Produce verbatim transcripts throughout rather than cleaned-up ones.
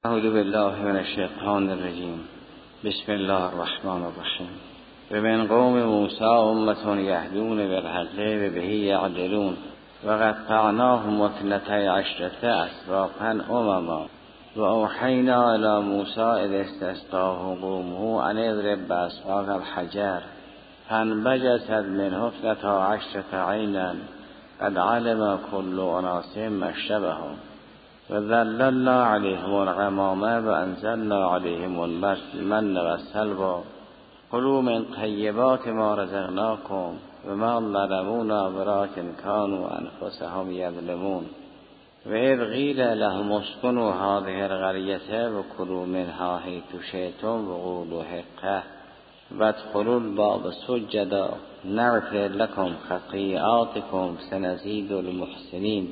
اعوذ بالله من الشیطان الرجیم. بسم الله الرحمن الرحیم. و من قوم موسی امة یهدون بالحق و به یعدلون و قطعناهم اثنتی عشرة اسباطا امما و اوحینا الی موسی اذ استسقاه قومه ان اضرب بعصاک الحجر فانبجست منه اثنتا عشرة عینا قد علم كل اناس مشربهم و ظللنا علیهم الغمام و انزلنا علیهم المن و السلوى کلوا من طیبات ما رزقناکم و ما ظلمونا ولکن کانوا انفسهم یظلمون و اذ قیل لهم اسکنوا هذه القریة و کلوا منها حیث شئتم و قولوا حطة وادخلوا الباب سجدا نغفر لكم خطیئاتکم سنزید المحسنین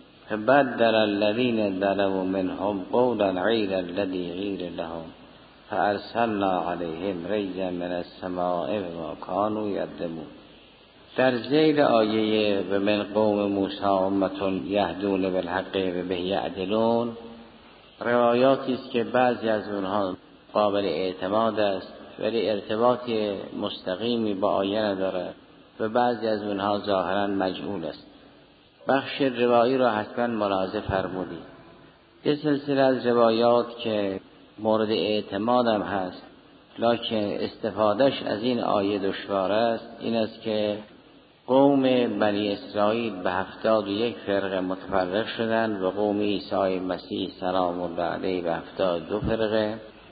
فبدل الذين ظلموا منهم قولا غير الذي قيل لهم فارسلنا عليهم رجزا من السماء بما كانوا يظلمون. در ذیل آیه و من قوم موسی امة یهدون بالحق و به یعدلون روایاتی است که بعضی از اونها قابل اعتماد است ولی ارتباط مستقیمی با آیه نداره و بعضی از اونها ظاهرا مجهول است. بخش روایی را حتما ملاحظه فرمودید. یه سلسله از روایات که مورد اعتمادم هست لکن استفادهش از این آیه دشوار است این است که قوم بنی اسرائیل به هفتاد و یک فرقه متفرق شدند و قوم عیسی مسیح سلام الله علیه به هفتاد و دو فرقه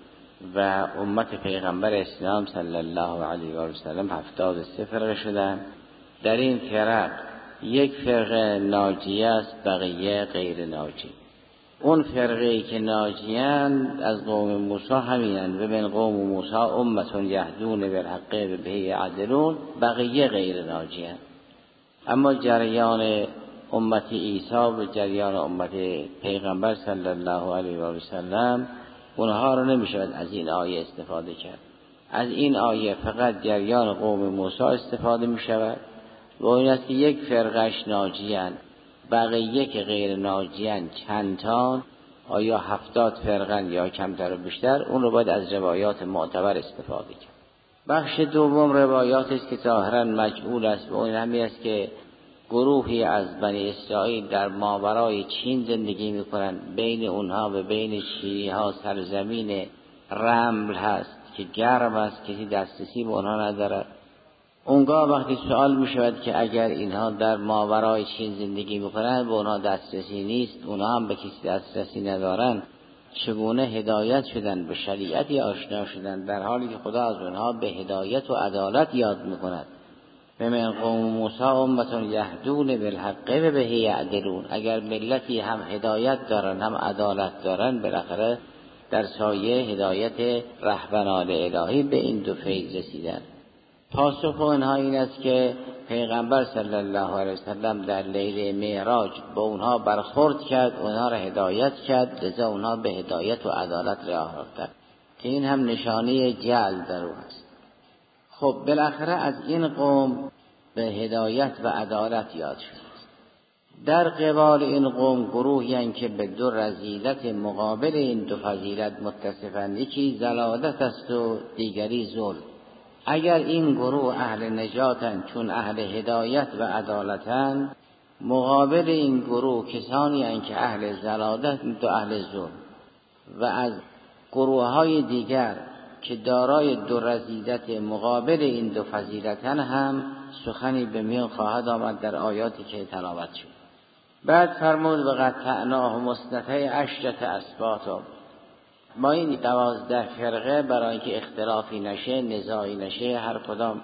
و امت پیغمبر اسلام صلی الله علیه و سلم هفتاد و سه فرقه شدند. در این فرق یک فرقه ناجیه است، بقیه غیر ناجی. اون فرقه‌ای که ناجیان از قوم موسی همینند و من قوم موسی امة یهدون بالحق و به یعدلون، بقیه غیر ناجیان. اما جریان امت عیسی و جریان امت پیغمبر صلی الله علیه و سلم اونها رو نمیشود از این آیه استفاده کرد. از این آیه فقط جریان قوم موسی استفاده میشود و این است که یک فرقش ناجیان، بقیه که غیر ناجیان چند تا، آیا هفتاد فرقن یا کمتر و بیشتر، اون رو باید از روایات معتبر استفاده کرد. بخش دوم روایات است که ظاهرا مجهول است و اون همین است که گروهی از بنی اسرائیل در ماورای چین زندگی میکنند. بین اونها و بین شیری ها سرزمین رمل هست که گرم است، کسی دسترسی به اونها ندارد. اونگاه وقتی سوال می شود که اگر اینها در ماورای چین زندگی میکنند و اونها دسترسی نیست، اونها هم به کسی دسترسی ندارند، چگونه هدایت شدن به شریعتی آشنا شدن در حالی که خدا از اونها به هدایت و عدالت یاد میکند؟ و من قوم موسی امة یهدون بالحق و به یعدلون. اگر ملتی هم هدایت دارن هم عدالت دارن، بالاخره در سایه هدایت رهبران الهی به این دو فیض رسیدن. پاسخ اونها این است که پیغمبر صلی الله علیه وسلم در لیله معراج با اونها برخورد کرد، اونها را هدایت کرد، لذا اونها به هدایت و عدالت راه رفتند که این هم نشانه جعل در او است. خب بالاخره از این قوم به هدایت و عدالت یاد شد. در قبال این قوم گروهی هستند که به دو رذیلت مقابل این دو فضیلت متصفند، یکی ضلالت است و دیگری ظلم. اگر این گروه اهل نجاتند چون اهل هدایت و عدالتند، مقابل این گروه کسانی هستند که اهل ضلالت و اهل ظلم. و از گروه های دیگر که دارای دو رذیلت مقابل این دو فضیلتن هم سخنی به میان خواهد آمد در آیاتی که تلاوت شد. بعد فرمود و قطعناهم اثنتی عشرة اسباطا. ما این دوازده فرقه برای اینکه اختلافی نشه، نزاعی نشه، هر کدام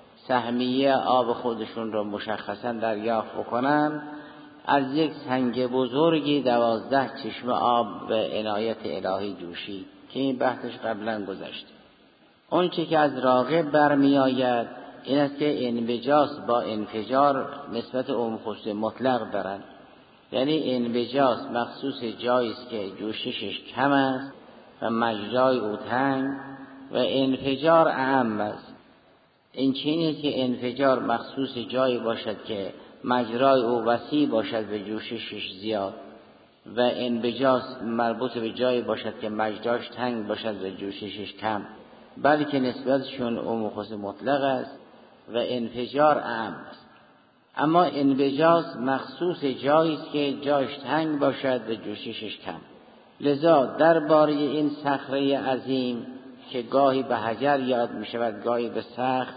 سهمیه آب خودشون رو مشخصا دریافت بکنن، از یک سنگ بزرگی دوازده چشمه آب به عنایت الهی جوشید که این بحثش قبلا گذشت. اون چی که از راغب برمی آید این است که انبجاس با انفجار نسبت عموم خصوص مطلق دارن. یعنی انبجاس مخصوص جایی است که جوششش کم است و مجرای او تنگ، و انفجار اعم است. این چیزی که انفجار مخصوص جایی باشد که مجرای او وسیع باشد و جوششش زیاد. و انبجاس مربوط به جایی باشد که مجراش تنگ باشد و جوششش کم، بلکه نسبتشون عموم خصوص مطلق است و انفجار عام است. اما انبجاس مخصوص جایی است که جاش تنگ باشد و جوششش کم. لذا درباره این صخره عظیم که گاهی به حجر یاد می شود گاهی به صخر،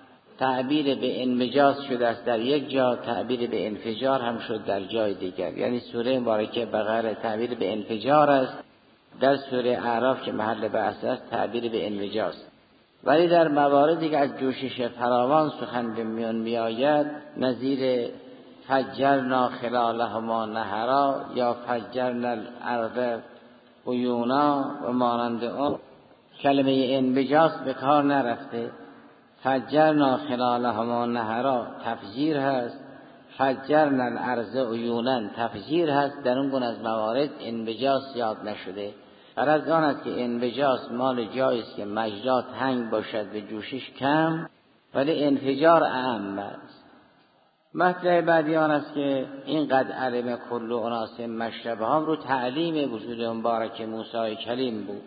تعبیر به انبجاس شده است در یک جا، تعبیر به انفجار هم شد در جای دیگر. یعنی سوره مبارکه بقره تعبیر به انفجار است، در سوره اعراف که محل بحث است تعبیر به انبجاس. ولی در مواردی که از جوشش فراوان سخن به میان می آید، نظیر فجرنا خلالهما نهرا یا فجرنا الارض عیونا و مانند آن، کلمه انبجاس به کار نرفته. فجرنا خلالهما نهرا تفجیر هست، فجرنا الارض عیونا تفجیر هست. در اون گونه از موارد انبجاس یاد نشده. غرض آن است که انبجاس مال جایی است که مجرا تنگ باشد و جوشش کم، ولی انفجار اعم است. مطلب بعدی آن است که این قد علم کل اناس مشربهم رو تعلیم وجود مبارک موسی کلیم بود.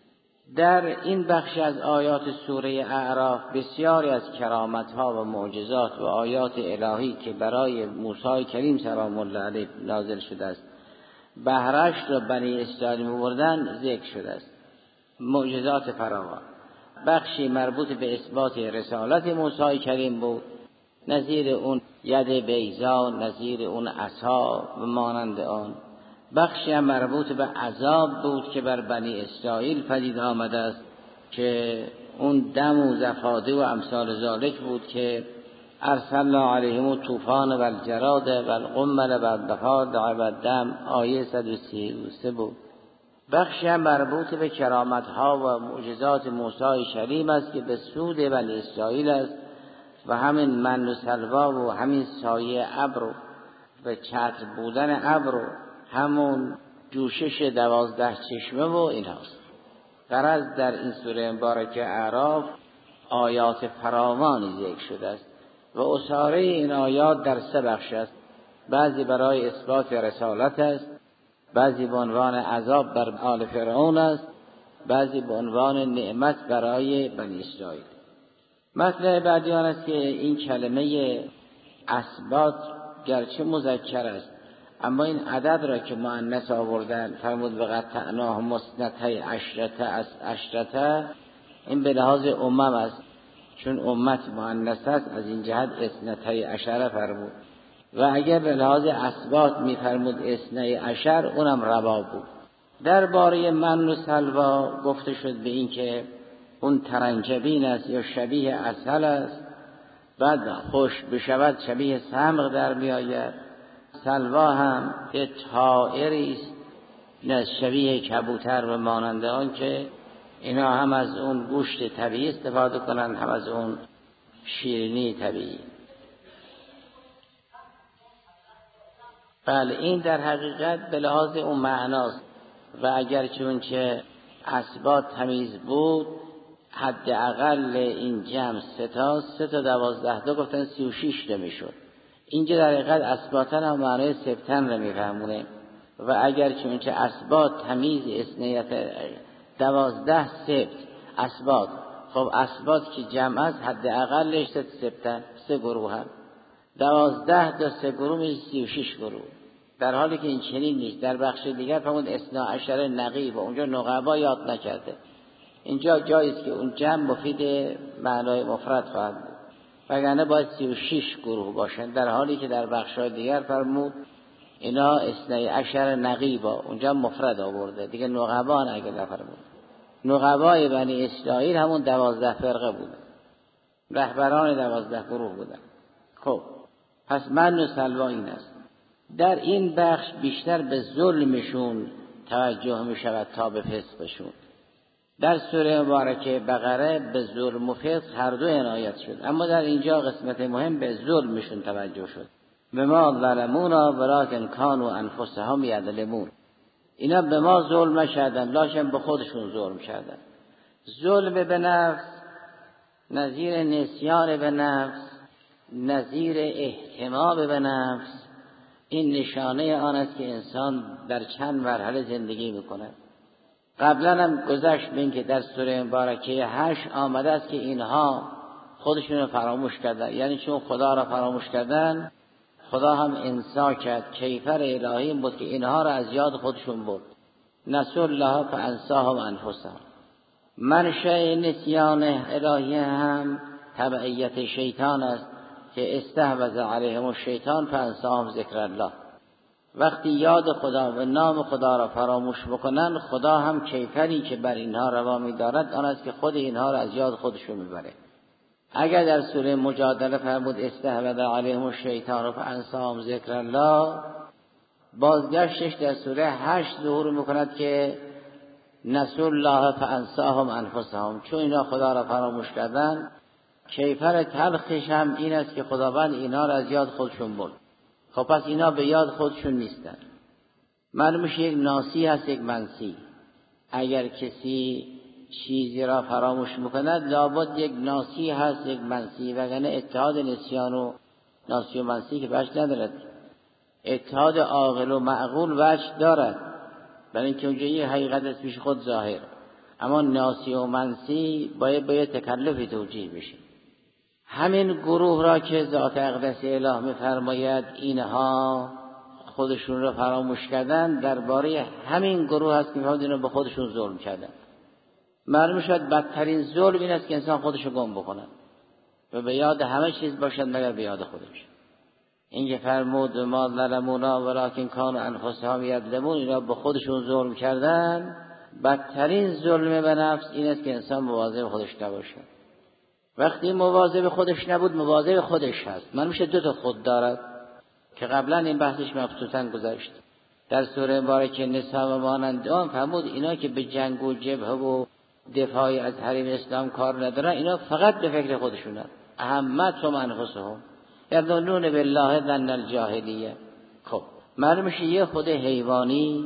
در این بخش از آیات سوره اعراف بسیاری از کرامت‌ها و معجزات و آیات الهی که برای موسی کلیم سلام الله علیه نازل شده است، بهره‌اش را بنی اسرائیل می‌بردن ذکر شده است. معجزات فراوان. بخشی مربوط به اثبات رسالت موسی کلیم بود، نظیر اون ید بیضا، نظیر اون عصا و مانند آن. بخشی هم مربوط به عذاب بود که بر بنی اسرائیل پدید آمده است که اون دم و زفاده و امثال ذالک بود که ارسلنا علیهم طوفان و الجراد و القمل و الضفادع و الدم، آیه صد و سی و سه بود. بخشی هم مربوط به کرامت‌ها و معجزات موسی کلیم است که به سود بنی اسرائیل است و همین من و سلوا و همین سایه ابر و چتر بودن ابر، همون جوشش دوازده چشمه و این هاست. غرض در این سوره مبارکه اعراف آیات فراوانی ذکر شده است و اساره این آیات در سه بخش است. بعضی برای اثبات رسالت است، بعضی به عنوان عذاب بر آل فرعون است، بعضی به عنوان نعمت برای بنی اسرائیل. مطلب بعدی آن است که این کلمه اسبات گرچه مذکر است اما این عدد را که مؤنث آوردن فرمود و قطعناه مثنتی عشرته از عشرته، این به لحاظ امم است، چون امت مؤنث است از این جهت اثنتی عشره فرمود. و اگر به لحاظ اسبات می فرمود اثنی عشر اونم روا بود. درباره من و سلوا گفته شد به این که اون ترنجبین است یا شبیه عسل است، بعد خوش بشود شبیه سمغ در می آید. سلوا هم یه طائری است نه شبیه کبوتر و مانند آن که اینا هم از اون گوشت طبیعی استفاده کنند هم از اون شیرینی طبیعی. بله این در حقیقت به لحاظ اون معناست و اگر چون که اسبات تمیز بود حد اقل این جمع سه تا سه تا دوازده تا گفتن سی و شیش تا میشد. اینجا در حقیقت اسباتن هم معنای سبتن رو میفهمونه و اگر چون که اسبات تمیز اسنیت دوازده سبت اسبات، خب اسبات که جمع است حد اقلش سبتن سه گروه هم دوازده تا سه گروه میشه سی و شیش گروه، در حالی که این چنین نیست. در بخش دیگر فرمود اثنا عشر نقیب و اونجا نقبا یاد نکرده. اینجا جاییست که اون جمع مفید معنای مفرد خواهد بود، وگرنه باید سی و شیش گروه باشن، در حالی که در بخش‌های دیگر فرمود اینا اثنا عشر نقیبا، اونجا مفرد آورده دیگه، نقبا اگه نفرمود. نقبای بنی اسرائیل همون دوازده فرقه بودن، رهبران دوازده گروه بودن. خب پس من و سلوا این است. در این بخش بیشتر به ظلمشون توجه می شود تا به فسقشون. در سوره مبارکه بقره به ظلم و فسق هر دو عنایت شد، اما در اینجا قسمت مهم به ظلمشون توجه شد. به ما ظلمونا ولکن کانوا انفسهم یظلمون. اینا به ما ظلم نکردن لکن به خودشون ظلم کردن. ظلم به نفس نظیر نسیان به نفس، نظیر احتمام به نفس، این نشانه آن است که انسان در چند مرحله زندگی میکنه. قبلا هم گذشت به این که در سوره مبارکه هشت آمده است که اینها خودشون رو فراموش کردن، یعنی چون خدا را فراموش کردن خدا هم انسا کرد. کیفر الهی این بود که اینها را از یاد خودشون برد. نسوا الله فانساهم انفسهم. منشأ نسیان الهی هم تبعیت شیطان است که استحوذ علیهم الشیطان فانساهم ذکر الله. وقتی یاد خدا و نام خدا را فراموش بکنن خدا هم کیفری که بر اینها روا می‌دارد آن است که خود اینها را از یاد خودشون میبره. اگر در سوره مجادله فرمود استحوذ علیهم الشیطان فانساهم ذکر الله، بازگشتش در سوره هشت ظهور میکند که نسوا الله فانساهم انفسهم. چون اینا خدا را فراموش کردن کیفر تلخش هم این است که خداوند اینا را از یاد خودشون برد. خب پس اینا به یاد خودشون نیستن. معلوم میشه یک ناسی هست یک منسی. اگر کسی چیزی را فراموش میکند لابد یک ناسی هست یک منسی، وگرنه اتحاد نسیان و ناسی و منسی که وجه ندارد. اتحاد عاقل و معقول وجه دارد، برای اینکه اونجا یه حقیقت است پیش خود ظاهر، اما ناسی و منسی باید باید تکلفی توجیه بشه. همین گروه را که ذات اقدس اله می‌فرماید اینها خودشون را فراموش کردن، درباره همین گروه هست که می‌فرماید اینا به خودشون ظلم کردن. معلوم شد بدترین ظلم این است که انسان خودشو گم بکنه و به یاد همه چیز باشد مگر به یاد خودش. این که فرمود ما ظلمونا ولکن کانوا انفسهم یظلمون، اینا به خودشون ظلم کردن. بدترین ظلم به نفس این است که انسان مواظب خودش نباشه. وقتی مواظب خودش نبود مواظب خودش هست. من میشه دو تا خود دارد که قبلا این بحثش مبسوطاً گذشت. در سوره مبارکه نساء و مانند آن فرمود اینا که به جنگ و جبهه و دفاعی از حریم اسلام کار ندارن اینا فقط به فکر خودشونن. اهمتهم انفسهم یظنون بالله ظن الجاهلیه. خب معلوم میشه یه خود حیوانی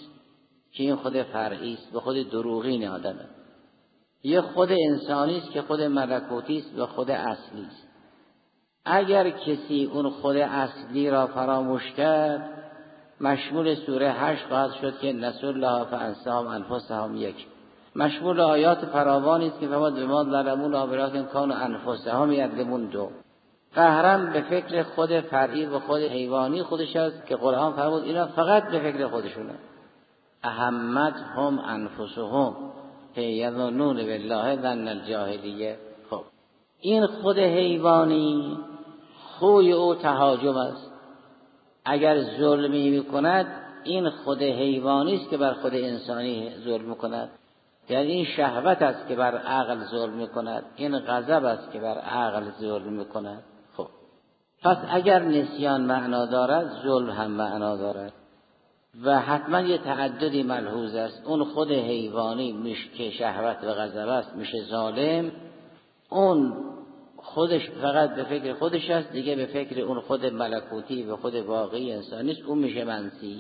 که این خود فرعی است، به خود دروغین آدمه. یه خود انسانی است که خود ملکوتی است و خود اصلی است. اگر کسی اون خود اصلی را فراموش کرد مشمول سوره هشت خواهد شد که نسوا الله فانساهم انفسهم یک. مشمول آیات فراوانی است که فرمود بما ظلمونا ولکن کانوا انفسهم یظلمون دو. قهرم به فکر خود فرعی و خود حیوانی خودش است که قرآن فرمود اینا فقط به فکر خودشونه. اهمتهم انفسهم یظنون بالله ظن الجاهلیه. خب این خود حیوانی خوی او تهاجم است. اگر ظلمی میکند این خود حیوانی است که بر خود انسانی ظلم میکند، یعنی این شهوت است که بر عقل ظلم میکند، این غضب است که بر عقل ظلم میکند. خب پس اگر نسیان معنا دارد ظلم هم معنا دارد و حتما یه تعددی ملحوظ است. اون خود حیوانی میشه که شهوت و غضب است میشه ظالم، اون خودش فقط به فکر خودش است، دیگه به فکر اون خود ملکوتی و خود واقعی انسانی است، اون میشه منسی.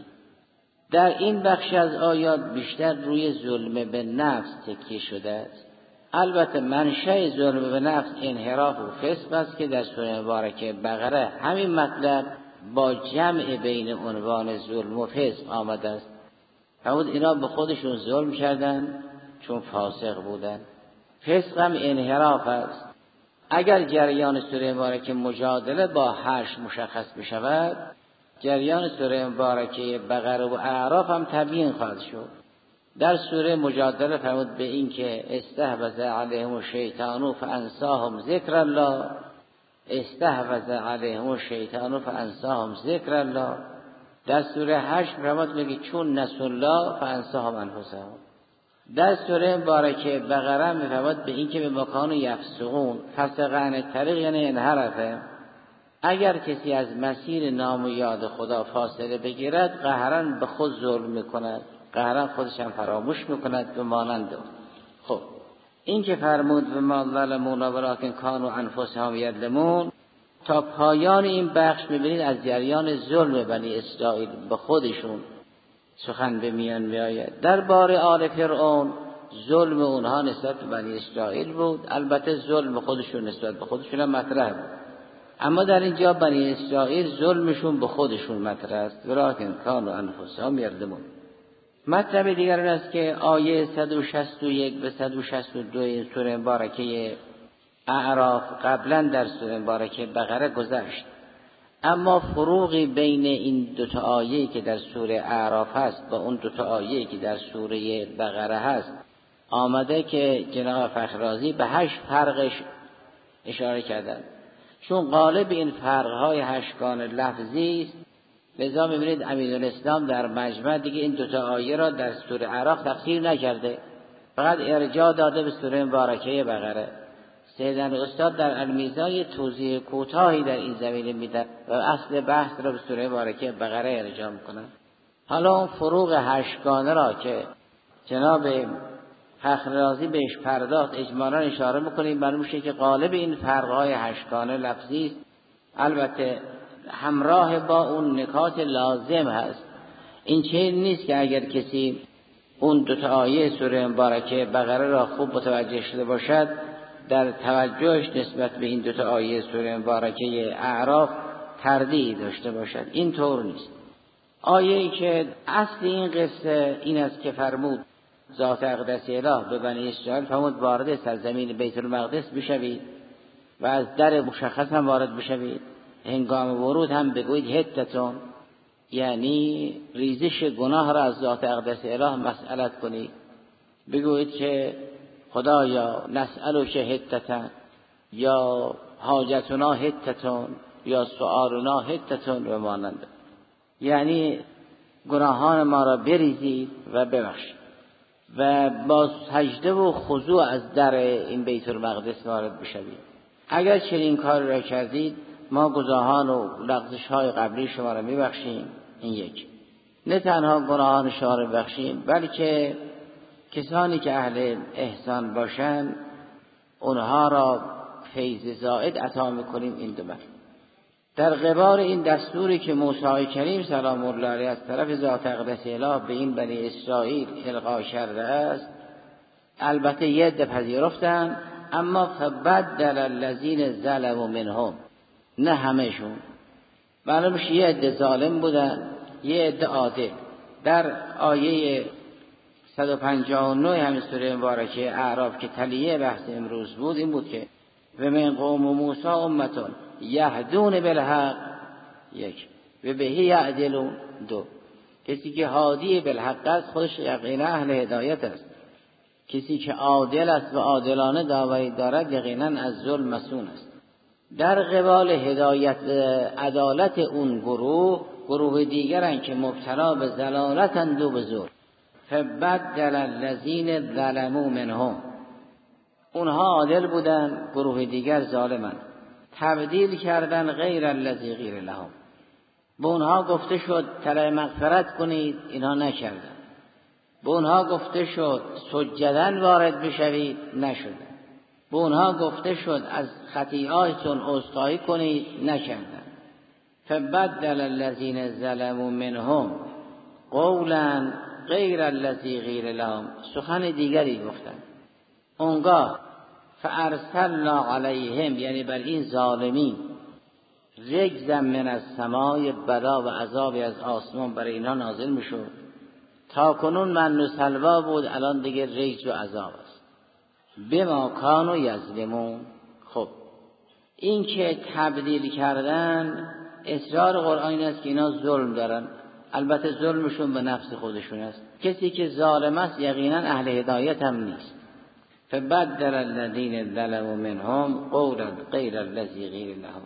در این بخش از آیات بیشتر روی ظلم به نفس تکیه شده است. البته منشأ ظلم به نفس انحراف و فسق است که در سوره مبارکه بقره همین مطلب با جمع بین عنوان ظلم و فسق آمده است. فرمود اینا به خودشون ظلم کردن چون فاسق بودن. فسق هم انحراف است. اگر جریان سوره مبارکه مجادله با هشت مشخص بشود، جریان سوره مبارکه بقره و اعراف هم تبیین خواهد شد. در سوره مجادله فرمود به این که استحوذ علیهم الشیطان فانساهم ذکر الله، استحوذ علیهم الشیطان فانساهم ذکر الله. در سوره هشت فرمود میگه چون نسوا الله فانساهم انفسهم. در سوره مبارکه بقره میفرماد به این که به مکان یفسقون، فسقن طریق یعنی انحرفه. اگر کسی از مسیر نام و یاد خدا فاصله بگیرد قهرن به خود ظلم میکند، قهرن خودش هم فراموش میکند به مانند. خب این که فرمود به ما ظلمونا ولکن کانوا انفسهم یظلمون، تا پایان این بخش میبینید از جریان ظلم بنی اسرائیل به خودشون سخن به میان میآید. درباره آل فرعون ظلم اونها نسبت به بنی اسرائیل بود، البته ظلم خودشون نسبت به خودشون هم مطرح بود. اما در اینجا بنی اسرائیل ظلمشون به خودشون مطرح است، ولکن کانوا انفسهم یظلمون. مطلب دیگر این است که آیه صد و شصت و یک به صد و شصت و دو سوره مبارکه اعراف قبلا در سوره مبارکه بقره گذشت، اما فروقی بین این دو تا آیه که در سوره اعراف هست با اون دو تا آیه که در سوره بقره هست آمده که جناب فخررازی به هشت فرقش اشاره کردند. چون غالب این فرقهای هشتگانه لفظی است، لذا می‌بینید امیرالاسلام در مجمع دیگه این دو تا آیه را در سوره اعراف تفسیر نکرده، فقط ارجاع داده به سوره مبارکه بقره. سیدن استاد در المیزان توضیح کوتاهی در این زمینه میدن و اصل بحث را به سوره مبارکه بقره ارجاع میکنن. حالا اون فروق هشتگانه را که جناب فخررازی بهش پرداخت اجمالا اشاره میکنیم، معلوم میشه که غالب این فرقهای هشتگانه لفظی است، البته همراه با اون نکات لازم هست. این چنین نیست که اگر کسی اون دو تا آیه سوره مبارکه بقره را خوب متوجه شده باشد در توجهش نسبت به این دو تا آیه سوره مبارکه اعراف تردید داشته باشد. این طور نیست. آیه‌ای که اصل این قصه این است که فرمود ذات اقدس اله به بنی اسرائیل فرمود وارد سرزمین بیت المقدس بشوید و از در مشخص هم وارد بشوید، هنگام ورود هم بگویید هتتون، یعنی ریزش گناه را از ذات اقدس اله مسئلت کنید، بگویید که خدایا نسألک هتتن یا حاجتنا هتتون یا سؤالنا هتتون و مانند، یعنی گناهان ما را بریزید و ببخشید و با سجده و خضوع از در این بیت المقدس وارد بشوید. اگر چنین کار را کردید ما گناهان و لغزش های قبلی شما را میبخشیم. این یک، نه تنها گناهان شما را بخشیم بلکه کسانی که اهل احسان باشند اونها را فیض زائد عطا میکنیم. این دو مرد در قبال این دستوری که موسی کریم سلام الله علیه از طرف ذات اقدس اله به این بنی اسرائیل القا کرده است، البته یه عده پذیرفتن، اما فبدل الذین ظلموا منهم، نه همهشون. معلوم میشه یه عده ظالم بودن یه عده عادل. در آیه صد و پنجاه و نه همین سوره مبارکه اعراف که تلیه بحث امروز بود این بود که و من قوم موسی امتون یهدون بالحق، یک، و بهی یعدلون، دو. کسی که هادی بالحق است خودش یقینا اهل هدایت است، کسی که عادل است و عادلانه دعوی دارد یقینا از ظلم مسون است. در قبال هدایت عدالت اون گروه، گروه دیگرن که مبتلا به ضلالتند و به ظلم. فبدل الذین ظلموا منهم، اونها عادل بودن، گروه دیگر ظالمند، تبدیل کردن غیر الذی غیر لهم. به اونها گفته شد طلب مغفرت کنید، اینها نکردن. به اونها گفته شد سجدن وارد بشوید، نشدن. به اونها گفته شد از خطیئاتون عذرخواهی کنید، نکردن. فبدل الذین ظلموا منهم قولا غیر الذی غیر لهم، سخن دیگری گفتن. اونگاه فارسلنا علیهم، یعنی بر این ظالمین رجزا من السماء، بلا و عذابی از آسمان برای اینها نازل میشد. تا کنون من و سلوا بود، الان دیگه رجز و عذاب است. بما کانوا یظلمون. خب این که تبدیل کردن، اصرار قرآن است که اینا ظلم دارن، البته ظلمشون به نفس خودشون است. کسی که ظالم است یقینا اهل هدایت هم نیست. فبدل الذین ظلموا منهم قولا غیر الذی غیر لهم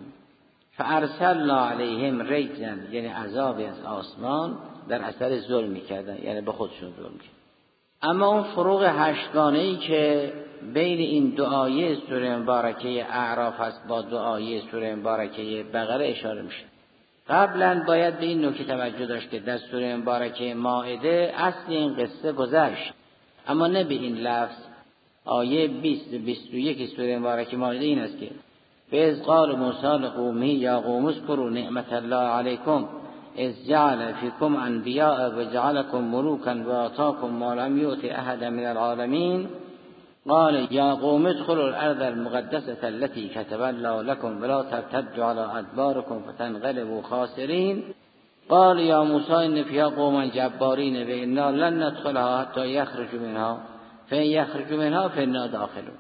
فارسلنا علیهم رجزا، یعنی عذابی از آسمان در اثر ظلم میکردن، یعنی به خودشون ظلم میکردن. اما اون فروق هشتگانه‌ای که بین این دو آیه سوره مبارکه اعراف هست با دو آیه سوره مبارکه بقره اشاره میشه. قبلا باید به این نکته توجه داشت که در سوره مبارکه مائده اصل این قصه گذشت، اما نه به این لفظ. آیه بیست و بیست و یک سوره مبارکه مائده این است که فاذ قال موسی لقومه یا قوم اذکروا نعمت الله علیکم اذ جعل فیکم انبیاء و جعلکم ملوکا و آتاکم ما لم یؤت احدا من العالمین قال یا قوم ادخلوا الارض المقدسه التي كتب الله لكم ولا ترتدوا على ادباركم فتنقلبوا خاسرين قال یا موسی ان فيها قوما جبارين وانا لن ندخلها حتى يخرجوا منها فإن يخرجوا منها فإنا داخلون.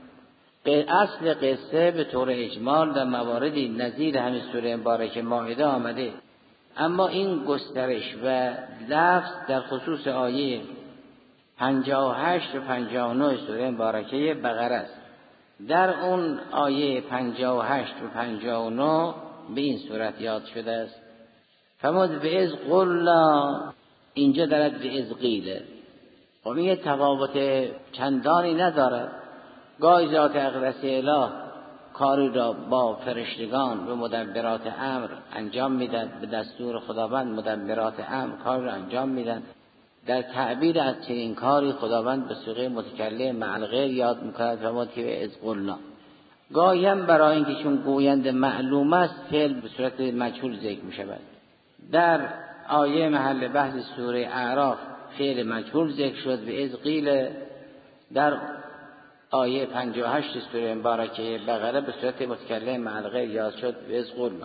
اصل قصه به طور اجمال در مواردی نظیر همین سوره مبارکه مائده آمده، اما این گسترش و لفظ در خصوص آیه پنجاه و هشت و پنجاه و نه سوره مبارکه بقره است. در اون آیه پنجاه و هشت و پنجاه و نه به این صورت یاد شده است: فرمود به از قلنا، اینجا دارد به از قیله. و این تفاوت چندانی ندارد. گاهی ذات اقدس اله کاری را با فرشتگان و مدبرات امر انجام میدن، به دستور خداوند مدبرات امر کار را انجام میدن. در تعبیر از چنین کاری خداوند به صيغه متکلم مع الغیر یاد میکند، فرمود که از قلنا. گاهی هم برای اینکه چون گوینده معلوم است فعل به صورت مجهول ذکر میشود. در آیه محل بحث سوره اعراف فعل مجهول ذکر شد به از قیل. در آیه پنجاه و هشت سوره مبارکه بقره به صورت متکلم مع الغیر یاد شد به از قلنا.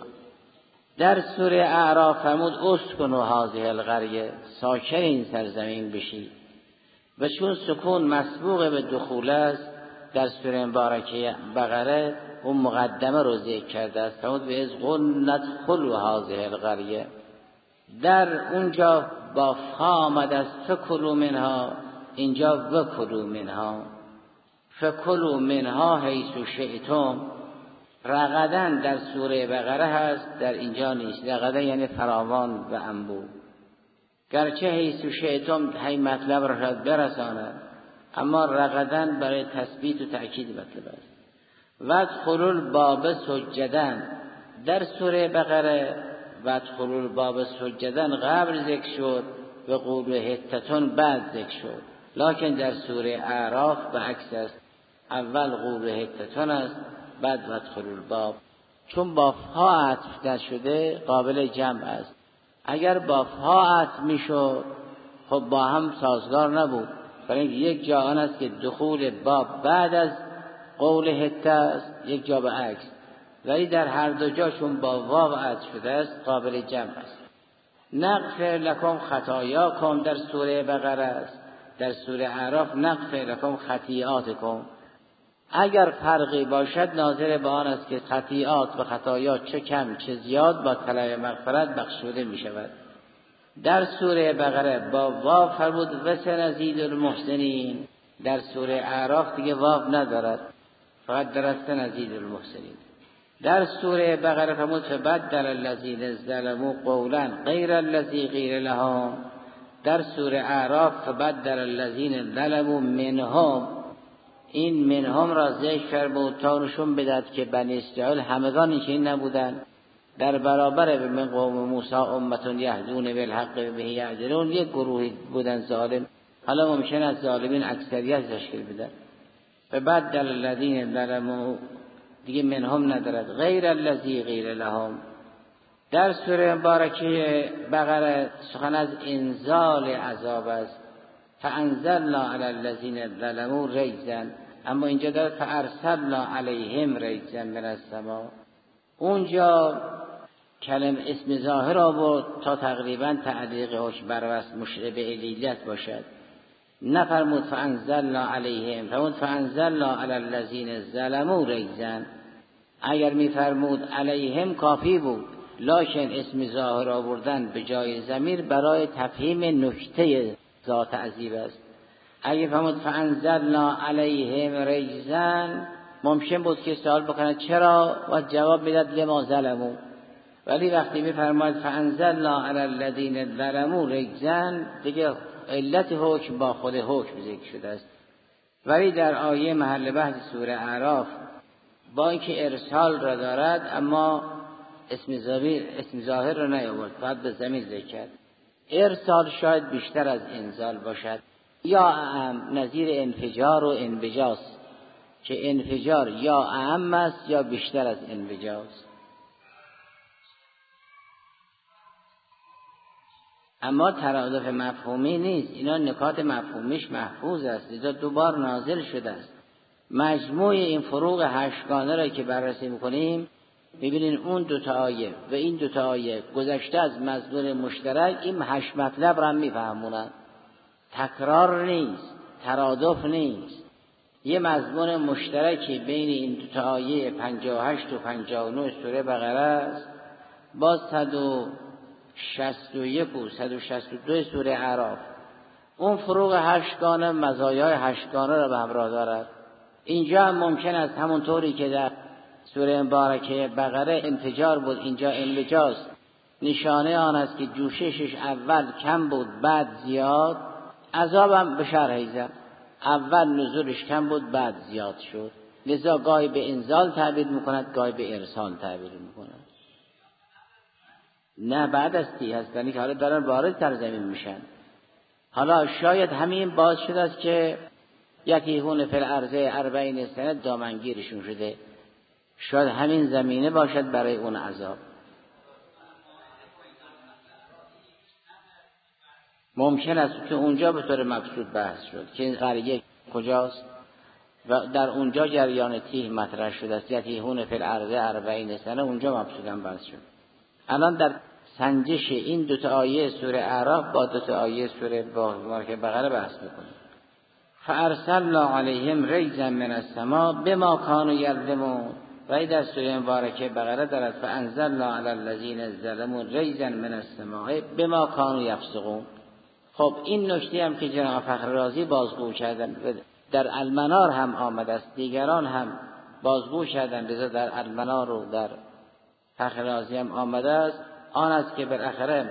در سوره اعراف فرمود اسکنوا هذه القريه، ساکن این سرزمین بشید. و چون سکون مسبوق به دخول است در سوره مبارکه بقره اون مقدمه رو ذکر کرده است، فرمود به از قلنا ادخلوا هذه القريه. در اونجا با فا آمد از فکلوا منها، اینجا وکلوا منها. فکلوا منها حیث شئتم. رغدن در سوره بقره هست، در اینجا نیست. رغدن یعنی فراوان و انبوه. گرچه حیث شئتم هی مطلب را شاید برساند، اما رغدن برای تثبیت و تأکید مطلب است. وادخلوا الباب سجدا در سوره بقره وادخلوا الباب سجدا قبل ذکر شد و قول حتتون بعد ذکر شد، لکن در سوره اعراف به عکس است. اول قول حتتون است بعد وادخلوا الباب. چون با فا عطف شده قابل جمع است. اگر با فا عطف میشد خب با هم سازگار نبود، برای اینکه یک جا آن است که دخول باب بعد از قول حته است، یک جا به عکس. ولی در هر دو جا چون با واو عطف شده است قابل جمع است. نغفر لکم خطایاکم در سوره بقره است، در سوره اعراف نغفر لکم خطیئاتکم. اگر فرقی باشد ناظر به آن است که خطیئات و خطایا چه کم چه زیاد با طلب مغفرت بخشوده می شود. در سوره بقره با واو فرمود و سنزید المحسنین. در سوره اعراف دیگه واو ندارد، فقط در سنزید المحسنین. در سوره بقره فرمود فبدل الذین ظلموا قولا غیر الذی قیل لهم. در سوره اعراف فبدل الذین ظلموا منهم. این منهم را ذکر فرمود تا نشون بدهد که بنی اسرائیل همگان این نبودند. در برابر من قوم موسی امه یهدون بالحق و به یعدلون یک گروهی بودن ظالم، حالا ممکن است ظالمین اکثریت تشکیل بدن. فبدل الذین ظلموا دیگه منهم ندارد، غیر الذی قیل لهم. در سوره مبارکه بقره سخن از انزال عذاب است. فانزلنا علی الذین ظلموا رجزا، اما اینجا داره فارسلنا علیهم رجزا من السماء. اونجا کلم اسم ظاهر آورد تا تقریبا تعلیق حکم بروست مشرع به علیت باشد. نفرمود فانزلنا علیهم، فرمود فانزلنا علی الذین ظلموا رجزا. اگر میفرمود علیهم کافی بود، لکن اسم ظاهر آوردن به جای ضمیر برای تفهیم نکته ذات عذیب است. اگه فرمود فانزلنا علیهم رجزا ممکن بود که سوال بکنه چرا، و جواب میداد لما ظلموا. ولی وقتی میفرماید فانزلنا علی الذین ظلموا رجزا دیگه علت حکم با خود حکم ذکر شده است. ولی در آیه محل بحث سوره اعراف با اینکه ارسال را دارد اما اسم ضمیر اسم ظاهر را نیاورد، فقط به ضمیر ذکر کرد. ارسال شاید بیشتر از انزال باشد، یا اعم نظیر انفجار و انبجاس، که انفجار یا اعم است یا بیشتر از انبجاس. اما ترادف مفهومی نیست، اینا نکات مفهومیش محفوظ است، لذا دوبار نازل شده است. مجموع این فروق هشتگانه را که بررسی میکنیم ببینین اون دو تا آیه و این دو تا آیه گذشته از مضمون مشترک این هشت مطلب را میفهمونن. تکرار نیست، ترادف نیست. یه مضمون مشترکی بین این دو تا آیه پنجاه و هشت و پنجاه و نه سوره بقره است، با صد و شصت و یک و صد و شصت و دو سوره اعراف. اون فروق هشتگانه مزایای هشتگانه را به همراه دارد. اینجا هم ممکن است همونطوری که در سوره مبارکه بقره انفجار بود، اینجا انبجاز. نشانه آن است که جوششش اول کم بود بعد زیاد. عذابم به شرح زد، اول نزولش کم بود بعد زیاد شد، لذا گاهی به انزال تعبیر میکند گاهی به ارسال تعبیر میکند. نه بعد از تی هستنی که حالا دارن وارد در زمین میشن. حالا شاید همین باز شده است که یتیهون فی الارض اربعین سنه دامنگیرشون شده، شاید همین زمینه باشد برای اون عذاب. ممکن است که اونجا به طور مقصود بحث شد که این قریه کجاست و در اونجا جریان تیه مطرح شده است، یتیهون فی الارض اربعین سنه اونجا مقصوداً بحث شد. الان در سنجش این دو تا آیه سوره اعراف با دو تا آیه سوره مبارکه بقره بحث می‌کنیم. فارسلنا علیهم رجزا من السماء بما كانوا یظلمون. و در سوره مبارکه بقره دارد فانزلنا علی الذین ظلموا رجزا من السماء بما كانوا یفسقون. خب این نکته هم که جناب فخر رازی بازگو کردن در المنار هم آمده است، دیگران هم بازگو کردن، لذا در المنار و در فخر رازی هم آمده است. آن است که بالاخره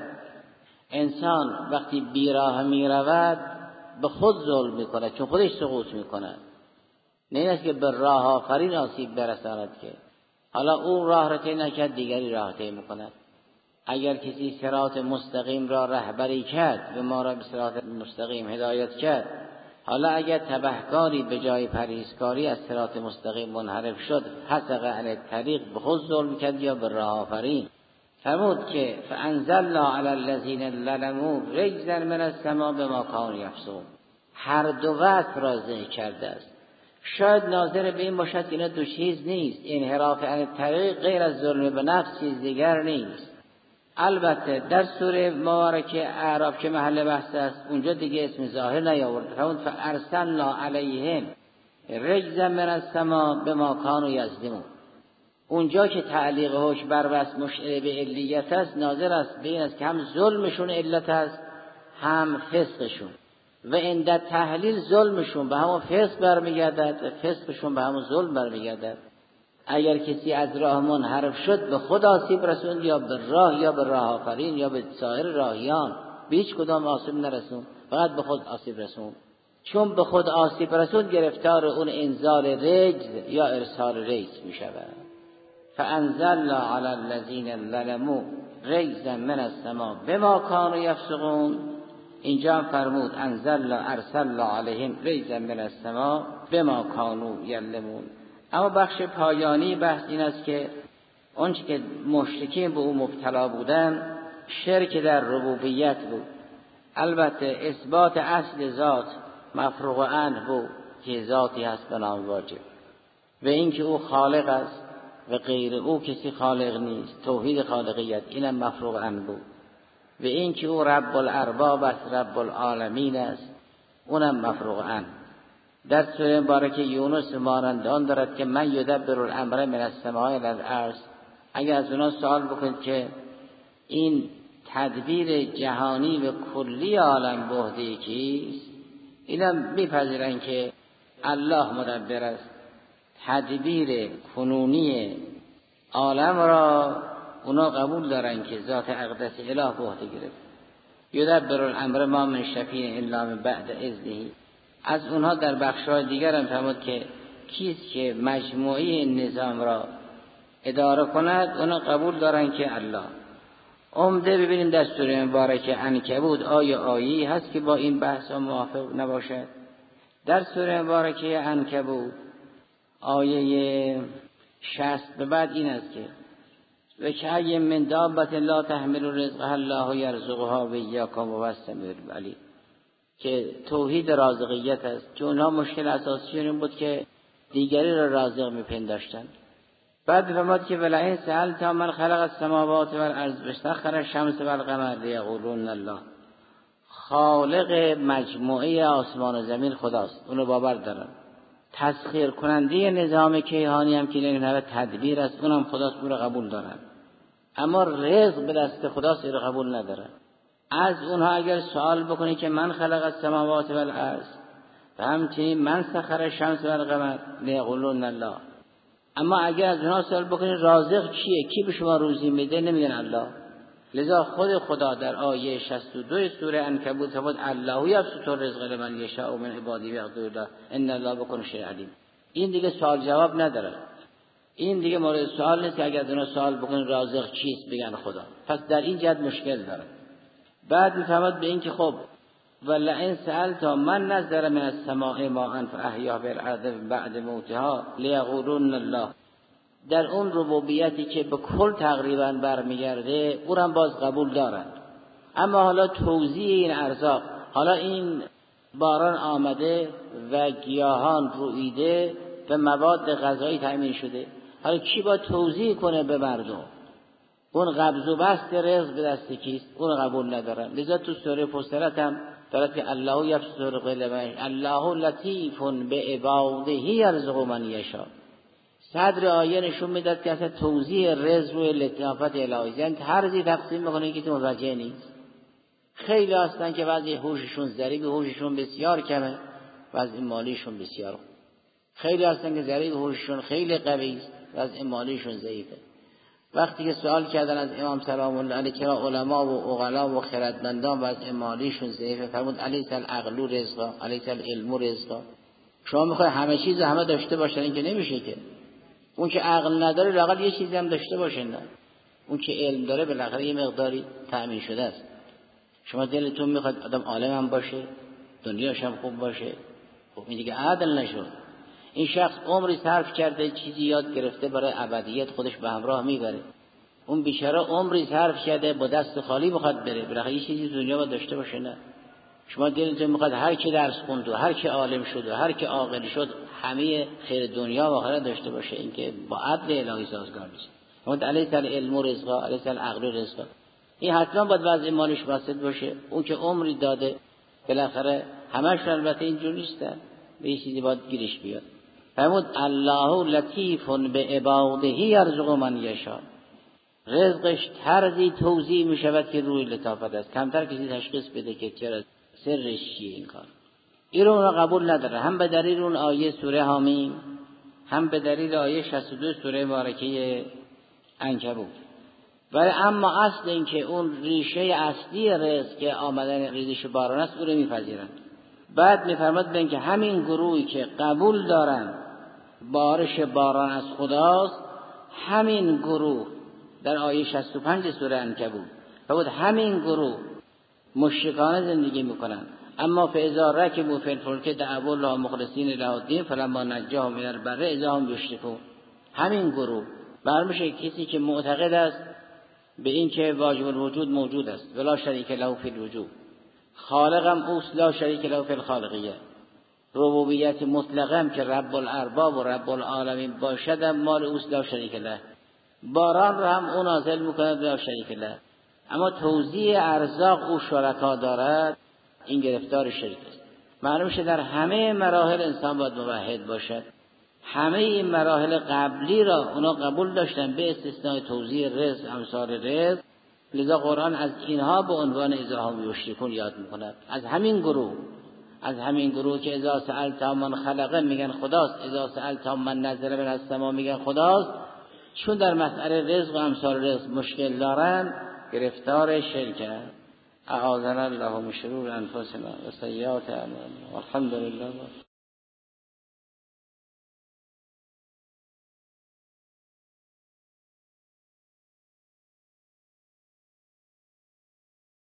انسان وقتی بیراه می رود به خود ظلم می کند، چون خودش سقوط می کند. نه این است که به راه آفرین آسیب برساند، که حالا اون راه را طی نکرد دیگری راه طی می کند. اگر کسی صراط مستقیم را رهبری کرد و ما را به صراط مستقیم هدایت کرد، حالا اگر تبهکاری به جای پرهیزکاری از صراط مستقیم منحرف شد، حسق عن الطریق به خود ظلم کرد یا به راه آفرین. فرمود که فانزلنا علی الذین ظلموا رجزا من السماء بما كانوا یفسقون. هر دو وصف را ذکر کرده است. شاید ناظر به این باشد که اینا دو چیز نیست. انحراف عن الطریق غیر از ظلم به نفس چیز دیگر نیست. البته در سوره مبارکه اعراف که محل بحث است اونجا دیگه اسم ظاهر نیاورد. فرمود فارسلنا علیهم رجزا من السماء بما كانوا یظلمون. اونجا که تعلیق حکم بر وصف مشعر به علیت است، ناظر است به این است که هم ظلمشون علت است هم فسقشون، و عند تحلیل ظلمشون به همون فسق برمیگردد و فسقشون به همون ظلم برمیگردد. اگر کسی از راه منحرف شد به خود آسیب رسوند، یا به راه یا به راه آفرین یا به سایر راهیان، به هیچ کدام آسیب نرسوند، فقط به خود آسیب رسوند. چون به خود آسیب رسوند گرفتار اون انزال رجز یا ارسال رجز می شود. فانزلنا علی الذین ظلموا رجزا من السماء بما كانوا یفسقون. اینجا هم فرمود انزلنا ارسلنا علیهم رجزا من السماء بما كانوا یظلمون. اما بخش پایانی بحث این است که آنچه که مشرکین به او مبتلا بودن شرک در ربوبیت بود. البته اثبات اصل ذات مفروغ عنه بود که ذاتی هست به نام واجب، و اینکه او خالق است و غیر او کسی خالق نیست، توحید خالقیت اینم مفروغ عنه بود، و اینکه او رب الارباب است، رب العالمین است، اونم مفروغ عنه. در سوره مبارکه یونس مانند آن دارد که من یدبر الامر من السماء الی الارض. اگر از اونا سوال بکنید که این تدبیر جهانی و کلی عالم به عهده کیست، اینا میپذیرن که الله مدبر است. تدبیر کنونی عالم را اونا قبول دارن که ذات اقدس اله به عهده گرفت. یدبر الامر ما من شفیع الا من بعد اذنه. از اونها در بخش‌های دیگر هم فرمود که کیست که مجموعی نظام را اداره کند، اونا قبول دارن که الله. عمده ببینیم در سوره مبارکه عنکبوت آیه آیه‌ای هست که با این بحث موافق نباشد. در سوره مبارکه عنکبوت آیه شصت به بعد این است که و کأی من دابة لا تحمل رزقها الله یرزقها و ایاکم و السمیع العلیم، که توحید رازقیت است. که اونها مشکل اساسی این بود که دیگری را رازق میپنداشتند. بعد فرمود که ولئن سألت من خلق السماوات والارض وسخر الشمس والقمر لیقولون الله، خالق مجموعه آسمان و زمین خداست، اونو باور دارن. تسخیر کننده نظام کیهانی هم که نگه تدبیر است، اونم خداست، اون رو قبول دارن. اما رزق به دست خداست، این رو قبول ندارن. از اونها اگر سوال بکنی که من خلق السماوات والارض و همچنین من سخر الشمس والقمر لیقولون الله، اما اگر از اونها سوال بکنی رازق کیه، کی به شما روزی میده، نمیگن الله. لذا خود خدا در آیه شصت و دو سوره عنکبوت فرمود الله یبسط الرزق لمن یشاء من عباده ویقدر له ان الله بكل شیء علیم. این دیگه سوال جواب نداره، این دیگه مورد سوال نیست که اگر از اونها سوال بکنی رازق چیست بگن خدا. پس در این جهت مشکل داره. بعد میفهمد به این که خب ولئن سألت من نزل من السماء ماء فاحیا بالارض بعد موتها لیقولون الله، در اون ربوبیتی که به کل تقریبا برمیگرده اونم باز قبول دارن. اما حالا توزیع این ارزاق، حالا این باران آمده و گیاهان رویده و مواد غذایی تامین شده، حالا کی با توزیع کنه به مردم؟ اون قبض و بسط رزق به دست کیست؟ اون قبول ندارن. لذا تو سوره فصلت هم دارد که الله یبسط الرزق لمن یشاء الله لطیف بعباده یرزق من یشاء. صدر آیه نشون میداد که اصلا توزیع رزق روی لطافت الهی، یعنی طرزی تقسیم میکنه که تو متوجه نیست. خیلی هستن که بعضی هوششون ضریب، هوششون بسیار کمه، بعضی مالیشون بسیار. خیلی هستن که ضریب هوششون خیلی قوی است، بعضی مالیشون ضعیفه. وقتی که سوال کردن از امام سلام الله علیه که علما و عقلا و خردمندان و از مالیشون ضعیفه، فرمود الیس العقل رزقا الیس العلم رزقا. شما میخوای همه چیز همه داشته باشن، این که نمیشه که. اون که عقل نداره لااقل یه چیزی هم داشته باشه، نه اون که علم داره بالاخره یه مقداری تأمین شده است. شما دلتون میخواد آدم عالم هم باشه، دنیاش هم خوب باشه، خب این دیگه عدل نشد. این شخص عمری صرف کرده چیزی یاد گرفته برای ابدیت خودش به همراه میبره، اون بیچاره عمری صرف کرده با دست خالی میخواد بره، بالاخره یه چیزی دنیا باید داشته باشه. نه شما دلتون میخواد هر کی درس خوند و هر کی عالم شد و هر کی عاقل شد همه خیر دنیا و آخرت داشته باشه، این که با عدل الهی سازگار نیست. اون الیس العلم رزقا الیس العقل رزقا، این حتما باید وضع مالش واسط باشه. اون که عمری داده بالاخره همش البته اینجوری نیستن، به یه چیزی باید گیرش بیاد. فرمود الله لطیف بعباده یرزق من یشاء، رزقش طرزی توزیع می شود که روی لطافت است، کمتر کسی تشخیص بده که چرا سرش چیه این کار. این رو قبول نداره، هم به دلیل اون آیه سوره حامیم، هم به دلیل آیه شصت و دو سوره مبارکه عنکبوت. ولی اما اصل این که اون ریشه اصلی رزق که آمدن ریزش باران است او رو میپذیرند. بعد میفرماد ببین که همین گروهی که قبول دارن بارش باران از خداست، همین گروه در آیه شصت و پنج سوره عنکبوت فرمود همین گروه مشرکانه زندگی میکنن، اما فاذا رکبوا فی الفلک دعوا الله مخلصین له الدین فلما نجاهم الی البر اذا هم یشرکون. همین گروه برمیشه کسی که معتقد است به این که واجب الوجود موجود است ولا شریک له فی الوجود، خالقم اوست لا شریک له فی الخالقیه، ربوبیت مطلقم که رب الارباب و رب العالمین باشد مال اوست لا شریک له، باران را هم اون نازل میکنه لا شریک له، اما توزیع ارزاق او شرکا دارد، این گرفتار شرک است. معلوم شد در همه مراحل انسان باید موحد باشد. همه این مراحل قبلی را اونا قبول داشتن به استثناء توزیع رزق امثال رزق. لذا قرآن از اینها به عنوان اذا هم یشرکون یاد میکند، از همین گروه، از همین گروه که اذا سألت من خلقه میگن خداست، اذا سألت من نزل من السما میگن خداست، چون در مسئله رزق و امثال رزق مشکل دارن گرفتار شرک. اعاذنا الله من شرور انفسنا و سیئات اعمالنا والحمد لله.